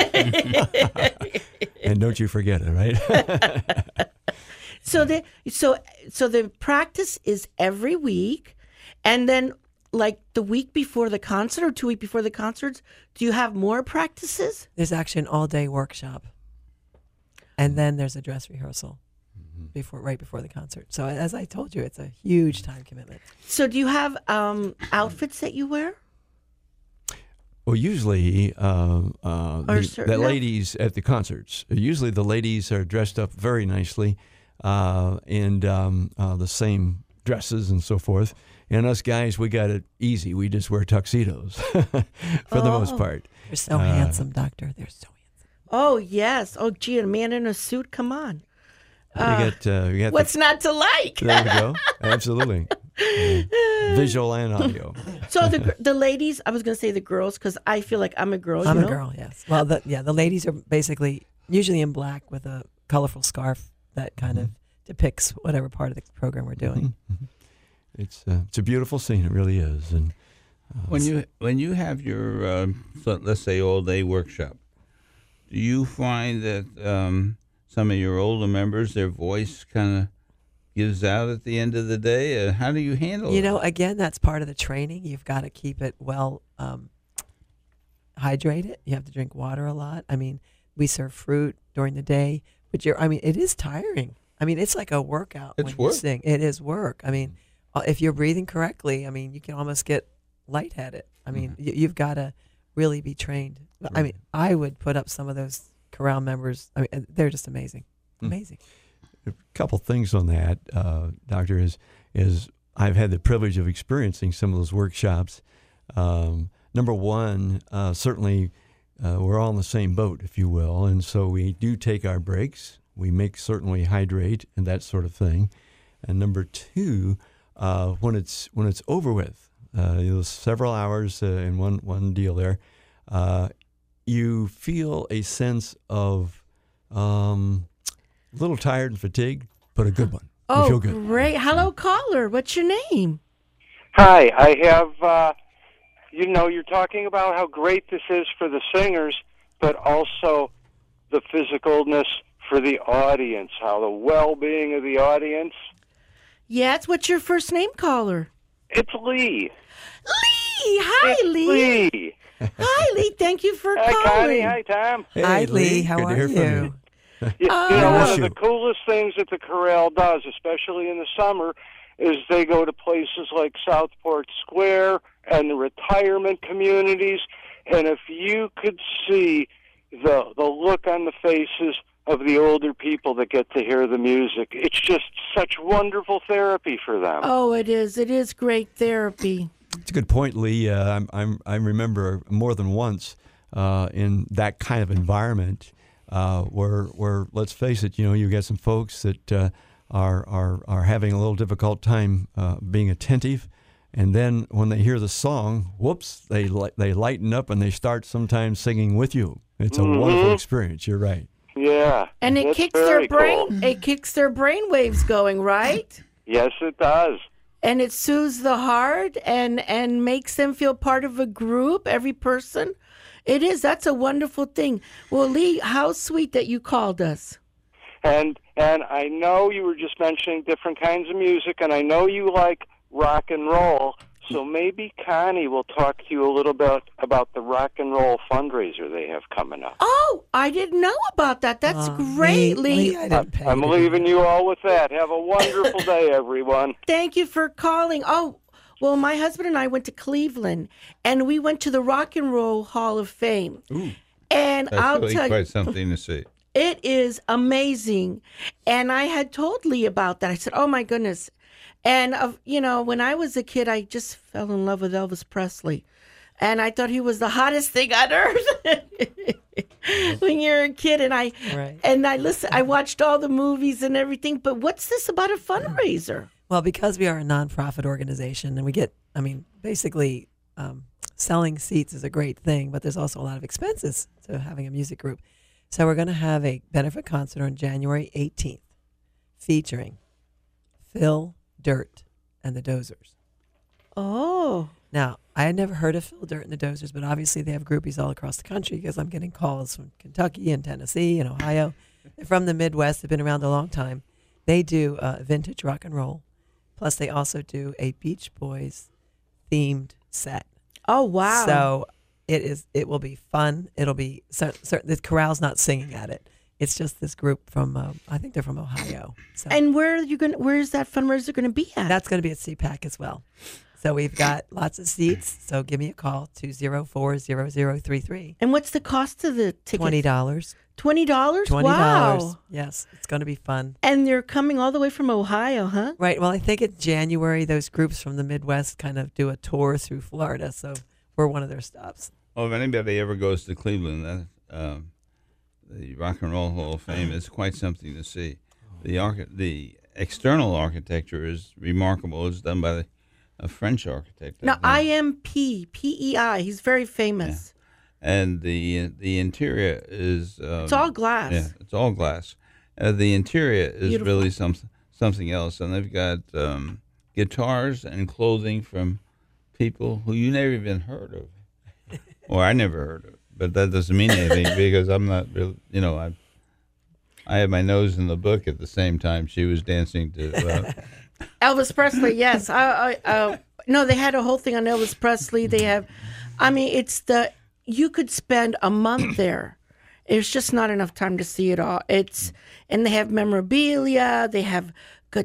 Yeah. And don't you forget it, right? So the so so the practice is every week, and then like the week before the concert or two weeks before the concerts, do you have more practices? There's actually an all-day workshop, and then there's a dress rehearsal before, right before the concert. So as I told you, it's a huge time commitment. So do you have um, outfits that you wear? Well, usually uh, uh, Or the, certain- the ladies at the concerts, usually the ladies are dressed up very nicely uh, in um, uh, the same dresses and so forth. And us guys, we got it easy. We just wear tuxedos for the most Oh. part. They're so Uh, handsome, Doctor. They're so handsome. Oh yes. Oh gee, a man in a suit. Come on. we got, uh, we got What's the, not to like? there we go. Absolutely. uh, visual and audio. So the gr- the ladies, I was going to say the girls because I feel like I'm a girl. I'm you a know? girl, yes. Well, the, yeah, the ladies are basically usually in black with a colorful scarf that kind Mm-hmm. of depicts whatever part of the program we're doing. Mhm. It's uh, it's a beautiful scene. It really is. And uh, When you when you have your uh, so let's say all day workshop, do you find that um, some of your older members, their voice kind of gives out at the end of the day? Uh, how do you handle it? You know, again, that's part of the training. You've got to keep it well um, hydrated. You have to drink water a lot. I mean, we serve fruit during the day, but you're, I mean, it is tiring. I mean, it's like a workout It's when work. you sing. It is work. I mean, uh, if you're breathing correctly, I mean, you can almost get lightheaded. I mean, you, you've got to really be trained. I mean, I would put up some of those chorale members. I mean, they're just amazing. Amazing. a couple things on that, uh, Doctor, is is I've had the privilege of experiencing some of those workshops. Um, number one, uh, certainly uh, we're all in the same boat, if you will, and so we do take our breaks. We make certain we hydrate and that sort of thing. And number two, uh, when it's when it's over with, uh, you know, several hours uh, in one one deal there, uh, you feel a sense of um, a little tired and fatigued, but a good one. You Oh, feel good. great. Hello, caller. What's your name? Hi, I have, uh, you know, you're talking about how great this is for the singers, but also the physicalness for the audience, how the well-being of the audience. Yes, what's your first name, caller? It's Lee. Lee. Hi, It's Lee. Lee. Hi, Lee. Thank you for Hi, Connie. calling. Hi, Tom. Hey, Hi, Lee. How good to are hear from you? you. You, Oh. you know, I one miss of you. the coolest things that the chorale does, especially in the summer, is they go to places like Southport Square and the retirement communities, and if you could see the the look on the faces of the older people that get to hear the music, it's just such wonderful therapy for them. Oh, it is. It is great therapy. It's a good point, Lee. Uh, I'm, I'm, I remember more than once uh, in that kind of environment uh, where, where, let's face it, you know, you get some folks that uh, are, are, are having a little difficult time uh, being attentive. And then when they hear the song, whoops, they li- they lighten up and they start sometimes singing with you. It's a Mhm. wonderful experience. You're right. Yeah. And it that's kicks their very brain. cool. It kicks their brain waves going, right? Yes, it does. And it soothes the heart and and makes them feel part of a group. Every person. It is. That's a wonderful thing. Well, Lee, how sweet that you called us. And and I know you were just mentioning different kinds of music, and I know you like rock and roll. So maybe Connie will talk to you a little bit about the rock and roll fundraiser they have coming up. Oh, I didn't know about that. That's Aw, great, Lee. Lee, I didn't pay I'm you to leaving do you all with that. Have a wonderful day, everyone. Thank you for calling. Oh, well, my husband and I went to Cleveland, and we went to the Rock and Roll Hall of Fame. And That's I'll really tell you, quite something to see. it is amazing. And I had told Lee about that. I said, oh, my goodness. And, uh, you know, when I was a kid, I just fell in love with Elvis Presley. And I thought he was the hottest thing on earth when you're a kid. And I Right. and I listened, I watched all the movies and everything. But what's this about a fundraiser? Well, because we are a nonprofit organization and we get, I mean, basically um, selling seats is a great thing, but there's also a lot of expenses to having a music group. So we're going to have a benefit concert on January eighteenth featuring Phil Dirt and the Dozers. Oh. Now, I had never heard of Phil Dirt and the Dozers, but obviously they have groupies all across the country because I'm getting calls from Kentucky and Tennessee and Ohio. They're from the Midwest. They've been around a long time. They do uh, vintage rock and roll. Plus, they also do a Beach Boys themed set. Oh, wow. So it is. It will be fun. It'll be cer- cer- the chorale's not singing at it. It's just this group from. Um, I think they're from Ohio. So And where are you going? Where is that fundraiser going to be at? that's going to be at C PAC as well. So we've got lots of seats. So give me a call two zero four zero zero three three. And what's the cost of the ticket? Twenty dollars. Twenty dollars. Twenty dollars. Wow. Yes, it's going to be fun. And they're coming all the way from Ohio, huh? Right. Well, I think in January those groups from the Midwest kind of do a tour through Florida. So we're one of their stops. Well, if anybody ever goes to Cleveland, that, um, the Rock and Roll Hall of Fame is quite something to see. The arch- the external architecture is remarkable. It's done by a French architect. Now, think. I M P, P E I, he's very famous. And the the interior is um, It's all glass. Yeah, it's all glass. Uh, the interior is Beautiful. really some, something else, and they've got um, guitars and clothing from people who you never even heard of, or I never heard of. But that doesn't mean anything because I'm not really, you know, I I had my nose in the book at the same time she was dancing to. Uh, Elvis Presley, yes. I, I, uh, no, they had a whole thing on Elvis Presley. They have, I mean, it's the, you could spend a month there. There's just not enough time to see it all. It's, and they have memorabilia, they have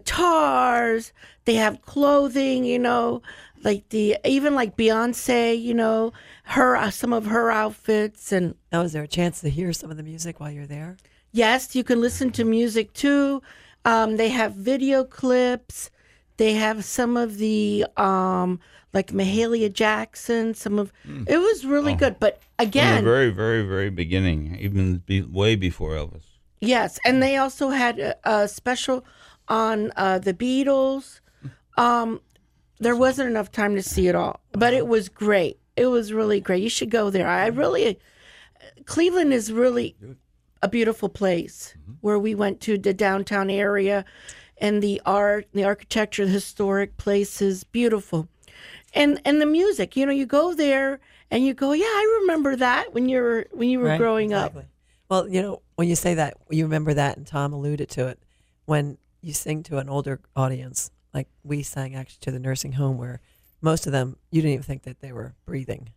guitars, they have clothing, you know, like the, even like Beyonce, you know, her, uh, some of her outfits. And Now, is there a chance to hear some of the music while you're there? yes, you can listen to music too. Um, they have video clips. They have some of the, um, like Mahalia Jackson, some of, it was really good. But from the again, very, very, very beginning, even be, way before Elvis. yes. And they also had a, a special on uh, the Beatles. Um, there wasn't enough time to see it all, but it was great. It was really great. You should go there. I really, Cleveland is really a beautiful place where we went to the downtown area and the art, the architecture, the historic places, beautiful. And and the music, you know, you go there and you go, yeah, I remember that when you were when you were Right, growing exactly. up. Well, you know, when you say that, you remember that, and Tom alluded to it. When you sing to an older audience, like we sang actually to the nursing home, where most of them, you didn't even think that they were breathing.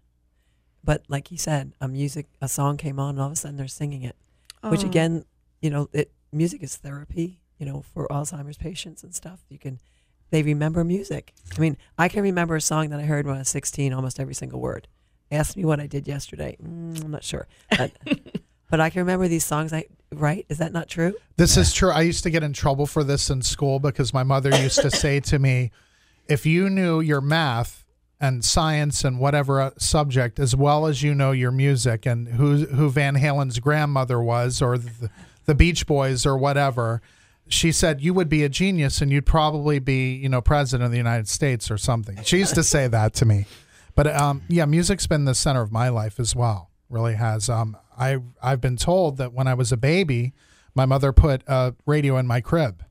But like he said, a music, a song came on, and all of a sudden they're singing it. Which Oh. again, you know, it music is therapy. You know, for Alzheimer's patients and stuff, you can, they remember music. I mean, I can remember a song that I heard when I was sixteen, almost every single word. Ask me what I did yesterday. Mm, I'm not sure, but but I can remember these songs. I right? Is that not true? This is true. I used to get in trouble for this in school because my mother used to say to me, if you knew your math and science and whatever uh, subject as well as you know your music and who who Van Halen's grandmother was or the, the Beach Boys or whatever, she said you would be a genius and you'd probably be, you know, president of the United States or something. She used to say that to me. But um, yeah, music's been the center of my life as well. Really has. Um, I I've been told that when I was a baby, my mother put a radio in my crib.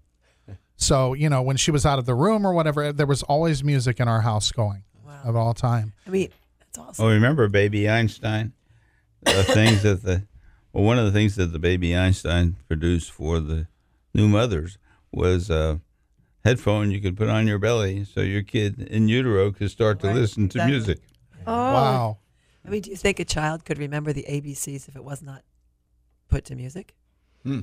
So, you know, when she was out of the room or whatever, there was always music in our house going of all time. I mean, that's awesome. Oh, remember Baby Einstein? The things that the well, one of the things that the Baby Einstein produced for the new mothers was a headphone you could put on your belly, so your kid in utero could start to Right, listen to exactly. music. Oh, Wow. I mean, do you think a child could remember the A B Cs if it was not put to music? Hmm.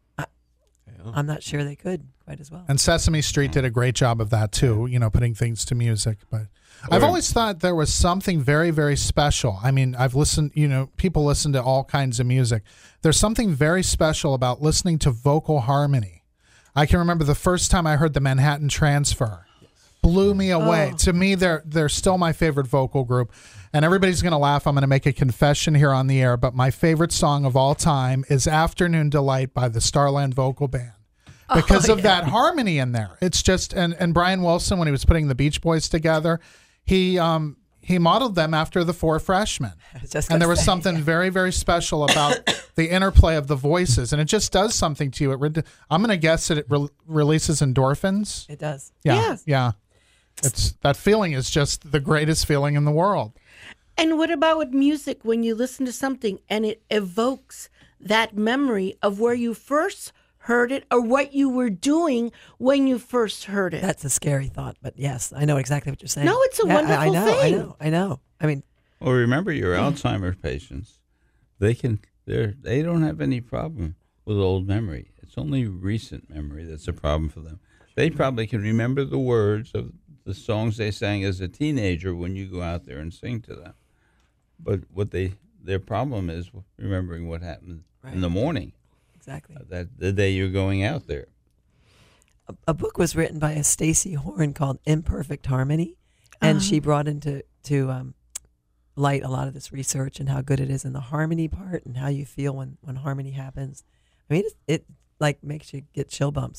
I'm not sure they could quite as well. And Sesame Street did a great job of that too, you know, putting things to music. But I've Or- always thought there was something very, very special. I mean, I've listened, you know, people listen to all kinds of music. There's something very special about listening to vocal harmony. I can remember the first time I heard the Manhattan Transfer. Blew me away. Oh. To me, they're they're still my favorite vocal group. And everybody's going to laugh. I'm going to make a confession here on the air, but my favorite song of all time is Afternoon Delight by the Starland Vocal Band. Because Oh, of yeah. that harmony in there. It's just and, and Brian Wilson, when he was putting the Beach Boys together, he um he modeled them after the Four Freshmen. I was just And there gonna was say, something very, very special about the interplay of the voices, and it just does something to you. It re- I'm going to guess that it re- releases endorphins. It does. Yeah, Yes. yeah. It's that feeling is just the greatest feeling in the world. and what about with music when you listen to something and it evokes that memory of where you first heard it or what you were doing when you first heard it? That's a scary thought, but yes, I know exactly what you're saying. No, it's a Yeah, I- I wonderful know, I thing. know, I know. I mean, Well, remember your Alzheimer's patients. They can they they don't have any problem with old memory. It's only recent memory that's a problem for them. They probably can remember the words of the songs they sang as a teenager when you go out there and sing to them. But what they their problem is remembering what happened in the morning, exactly. that the day you're going out there. A, a book was written by a Stacey Horn called Imperfect Harmony, and Uh-huh. she brought into to um, light a lot of this research and how good it is in the harmony part and how you feel when, when harmony happens. I mean, it, it like makes you get chill bumps.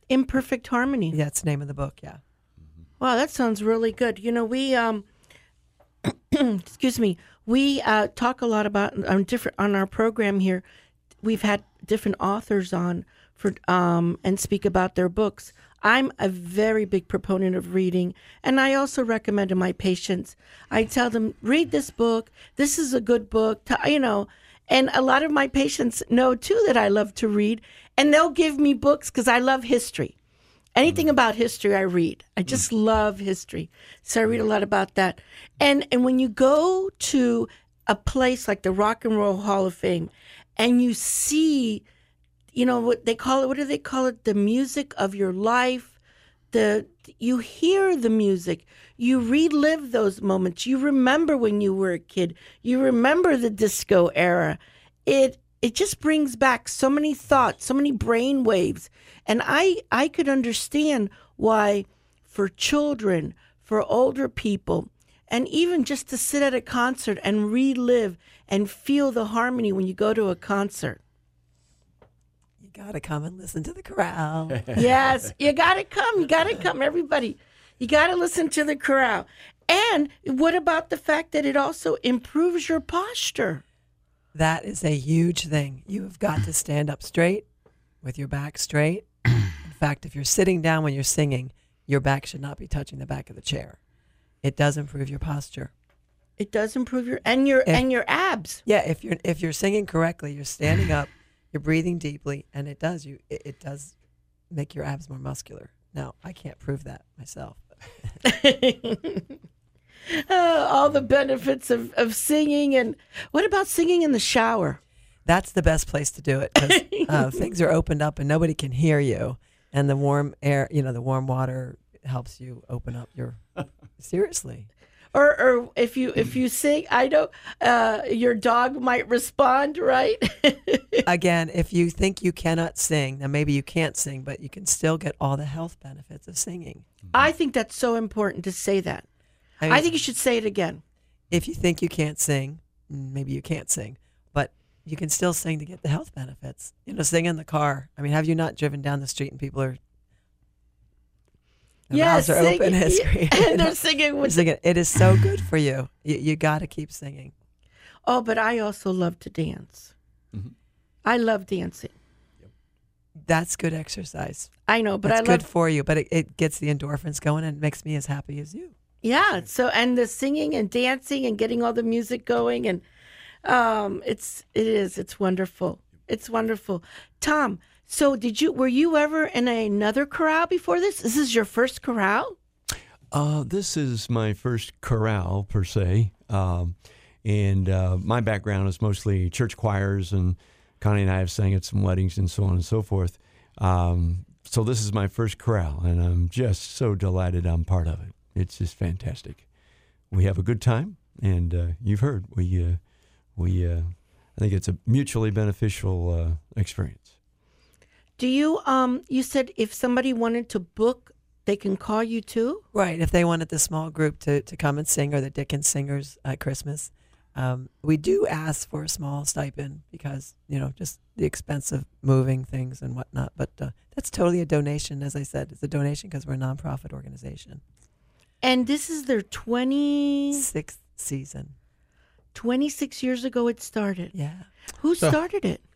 Imperfect Harmony. Yeah, it's the name of the book. Yeah. Wow, that sounds really good. You know, we um, excuse me, we uh, talk a lot about on different on our program here. We've had different authors on for um and speak about their books. I'm a very big proponent of reading, and I also recommend to my patients. I tell them, read this book. This is a good book. To, you know, and a lot of my patients know too that I love to read, and they'll give me books because I love history. Anything about history, I read. I just love history. So I read a lot about that. And and when you go to a place like the Rock and Roll Hall of Fame and you see, you know, what they call it, what do they call it? The music of your life. The you hear the music. You relive those moments. You remember when you were a kid. You remember the disco era. It It just brings back so many thoughts, so many brain waves. And I, I could understand why for children, for older people, and even just to sit at a concert and relive and feel the harmony when you go to a concert. You got to come and listen to the chorale. Yes, you got to come. You got to come, everybody. You got to listen to the chorale. And what about the fact that it also improves your posture? That is a huge thing. You have got to stand up straight with your back straight. In fact, if you're sitting down when you're singing, your back should not be touching the back of the chair. It does improve your posture. It does improve your and your If- and your abs. Yeah, if you're if you're singing correctly, you're standing up, you're breathing deeply, and it does you it, it does make your abs more muscular. Now, I can't prove that myself. Uh, all the benefits of, of singing. And what about singing in the shower? That's the best place to do it because uh, things are opened up and nobody can hear you, and the warm air, you know, the warm water helps you open up your. Seriously. Or, or if you if you sing, I know uh, your dog might respond, right? Again, if you think you cannot sing, then maybe you can't sing, but you can still get all the health benefits of singing. I think that's so important to say that. I, I, mean, think you should say it again. if you think you can't sing, maybe you can't sing, but you can still sing to get the health benefits. You know, sing in the car. I mean, have you not driven down the street and people are their mouths are sing- open and yeah, screaming, and you they're know? singing They're with. singing. It is so good for you. You, you got to keep singing. Oh, but I also love to dance. Mhm. I love dancing. That's good exercise. I know, but That's I good love. for you, but it, it gets the endorphins going and makes me as happy as you. Yeah. So and the singing and dancing and getting all the music going and um, it's it is it's wonderful. It's wonderful. Tom, so did you were you ever in another chorale before this? This is your first chorale? Uh, this is my first chorale, per se. Um, and uh, my background is mostly church choirs, and Connie and I have sang at some weddings and so on and so forth. Um, so this is my first chorale, and I'm just so delighted I'm part of it. It's just fantastic. We have a good time, and uh, you've heard, we, uh, we, uh, I think it's a mutually beneficial uh, experience. Do you um you said if somebody wanted to book, they can call you too? Right. If they wanted the small group to, to come and sing, or the Dickens Singers at Christmas, um, we do ask for a small stipend because, you know, just the expense of moving things and whatnot. But uh, that's totally a donation. As I said, it's a donation because we're a nonprofit organization. And this is their twenty, Sixth season. twenty-six years ago it started. Yeah. Who So- started it?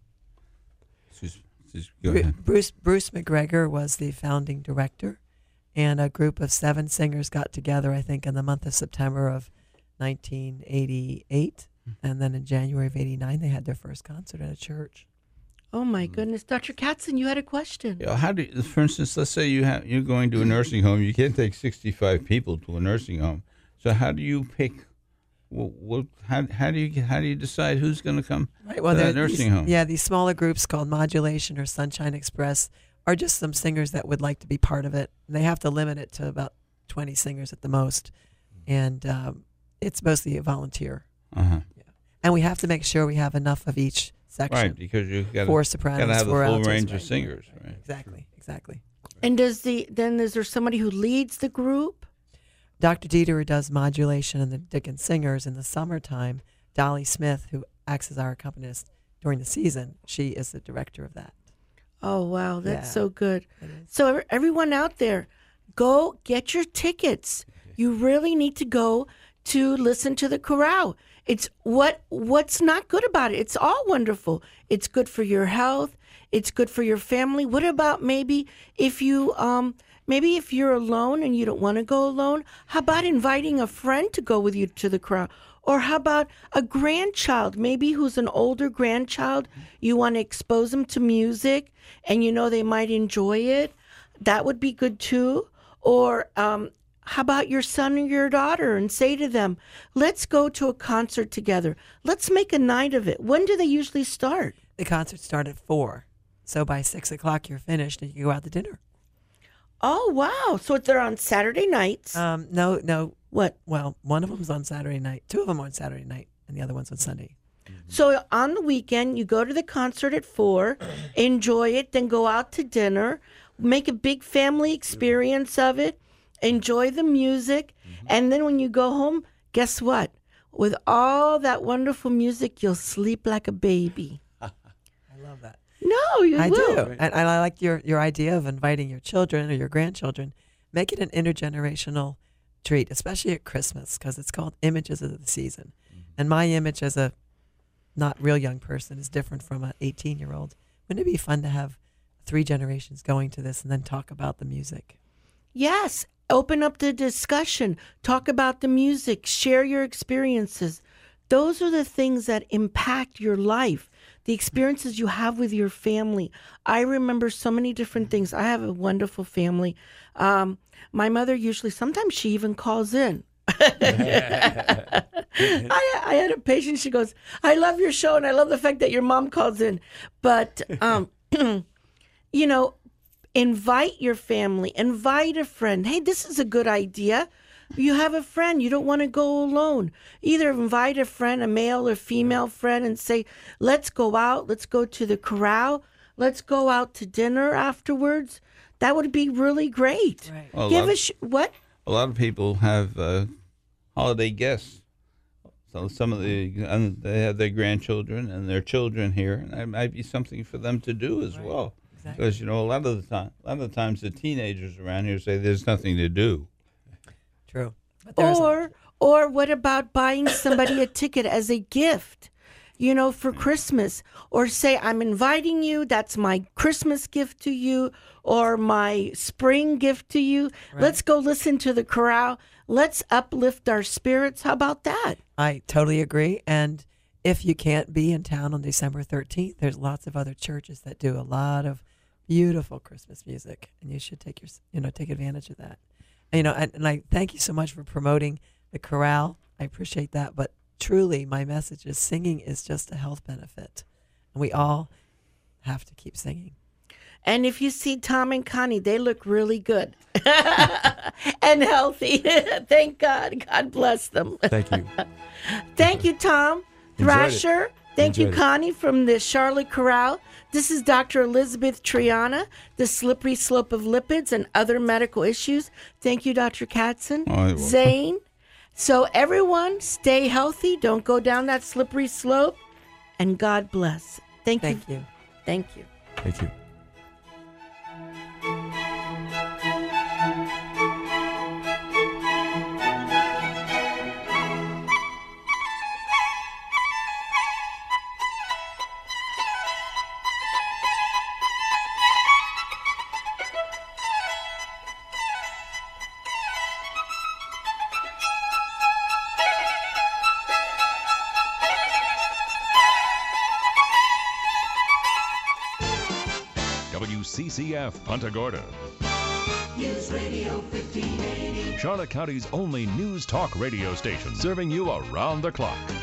Just, just go Bru- ahead. Bruce Bruce McGregor was the founding director, and a group of seven singers got together, I think, in the month of September of nineteen eighty-eight. And then in January of eighty-nine, they had their first concert at a church. Oh my goodness. Doctor Katzen, you had a question. You know, how do you, for instance, let's say you have you're going to a nursing home. You can't take sixty-five people to a nursing home. So how do you pick? What, what how how do you how do you decide who's going to come Right. to Well, that they're nursing these, home? Yeah, these smaller groups called Modulation or Sunshine Express are just some singers that would like to be part of it. And they have to limit it to about twenty singers at the most, and um, it's mostly a volunteer. Uh-huh. And we have to make sure we have enough of each section. Right, because you got Four to sopranos, got to have the four full altos, range right. of singers. Right. Exactly, exactly. And does the then is there somebody who leads the group? Doctor Dieter does Modulation and the Dickens Singers in the summertime. Dolly Smith, who acts as our accompanist during the season, she is the director of that. Oh, wow. That's Yeah. so good. It is. So, ev- everyone out there, go get your tickets. You really need to go to listen to the chorale. It's what what's not good about it. It's all wonderful. It's good for your health. It's good for your family. What about maybe if you um maybe if you're alone and you don't want to go alone, how about inviting a friend to go with you to the chorale? Or how about a grandchild, maybe who's an older grandchild, you want to expose them to music and you know they might enjoy it. That would be good too. Or um, how about your son or your daughter and say to them, let's go to a concert together. Let's make a night of it. When do they usually start? The concerts start at four. So by six o'clock, you're finished and you go out to dinner. Oh, wow. So they're on Saturday nights. Um, no, no. what? Well, one of them's on Saturday night. Two of them are on Saturday night, and the other one's on Sunday. So on the weekend, you go to the concert at four, enjoy it, then go out to dinner, make a big family experience of it, enjoy the music, and then when you go home, guess what? With all that wonderful music, you'll sleep like a baby. I love that. No, you I will. do. And, and I like your, your idea of inviting your children or your grandchildren. Make it an intergenerational treat, especially at Christmas, because it's called Images of the Season. And my image as a not real young person is different from an eighteen-year-old. Wouldn't it be fun to have three generations going to this and then talk about the music? Yes. Open up the discussion. Talk about the music. Share your experiences. Those are the things that impact your life, the experiences you have with your family. I remember so many different things. I have a wonderful family. Um, my mother usually, sometimes she even calls in. I, I had a patient, she goes, I love your show and I love the fact that your mom calls in. But, um, you know, invite your family, invite a friend. Hey, this is a good idea. You have a friend, you don't want to go alone. Either invite a friend, a male or female friend, and say, let's go out, let's go to the chorale, let's go out to dinner afterwards. That would be really great. Right. Well, a Give lot- us, sh- what? A lot of people have uh, holiday guests. So some of the and they have their grandchildren and their children here, and that might be something for them to do as Right. well. Exactly. Because you know, a lot of the time, a lot of the times, the teenagers around here say there's nothing to do. True. But there's a- Or, or what about buying somebody a ticket as a gift, you know, for Christmas? Or say, I'm inviting you, that's my Christmas gift to you, or my spring gift to you. Right. Let's go listen to the chorale. Let's uplift our spirits. How about that? I totally agree. And if you can't be in town on December thirteenth, there's lots of other churches that do a lot of beautiful Christmas music, and you should take your, you know, take advantage of that. And, you know, and, and I thank you so much for promoting the chorale. I appreciate that. But truly, my message is singing is just a health benefit, and we all have to keep singing. And if you see Tom and Connie, they look really good and healthy. Thank God. God bless them. Thank you. Thank you, Tom. Enjoyed it. Thrasher. Thank you, Enjoyed it. Connie, from the Charlotte Chorale. This is Doctor Elizabeth Triana, the slippery slope of lipids and other medical issues. Thank you, Doctor Katzen. Oh, you're welcome. Zane. So, everyone, stay healthy. Don't go down that slippery slope. And God bless. Thank, Thank you. you. Thank you. Thank you. W C C F Punta Gorda. News Radio fifteen eighty. Charlotte County's only news talk radio station, serving you around the clock.